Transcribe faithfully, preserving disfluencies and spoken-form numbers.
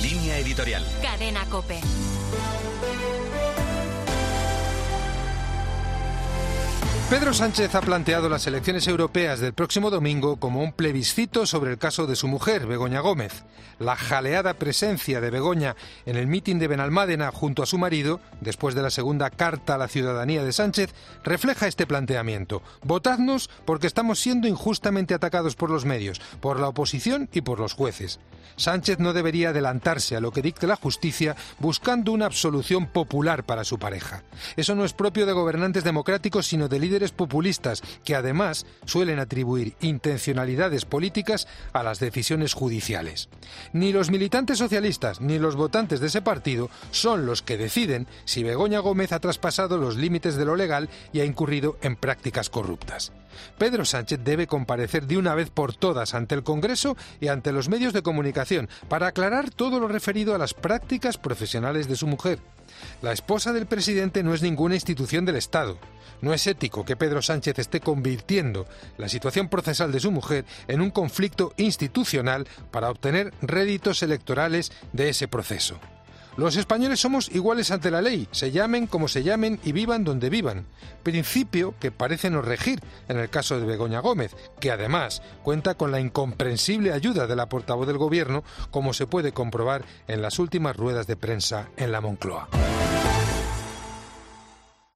Línea editorial. Cadena COPE. Pedro Sánchez ha planteado las elecciones europeas del próximo domingo como un plebiscito sobre el caso de su mujer, Begoña Gómez. La jaleada presencia de Begoña en el mitin de Benalmádena junto a su marido, después de la segunda carta a la ciudadanía de Sánchez, refleja este planteamiento. Votadnos porque estamos siendo injustamente atacados por los medios, por la oposición y por los jueces. Sánchez no debería adelantarse a lo que dicte la justicia buscando una absolución popular para su pareja. Eso no es propio de gobernantes democráticos, sino de líderes populistas que además suelen atribuir intencionalidades políticas a las decisiones judiciales. Ni los militantes socialistas ni los votantes de ese partido son los que deciden si Begoña Gómez ha traspasado los límites de lo legal y ha incurrido en prácticas corruptas. Pedro Sánchez debe comparecer de una vez por todas ante el Congreso y ante los medios de comunicación para aclarar todo lo referido a las prácticas profesionales de su mujer. La esposa del presidente no es ninguna institución del Estado. No es ético que Pedro Sánchez esté convirtiendo la situación procesal de su mujer en un conflicto institucional para obtener réditos electorales de ese proceso. Los españoles somos iguales ante la ley, se llamen como se llamen y vivan donde vivan. Principio que parece no regir en el caso de Begoña Gómez, que además cuenta con la incomprensible ayuda de la portavoz del Gobierno, como se puede comprobar en las últimas ruedas de prensa en la Moncloa.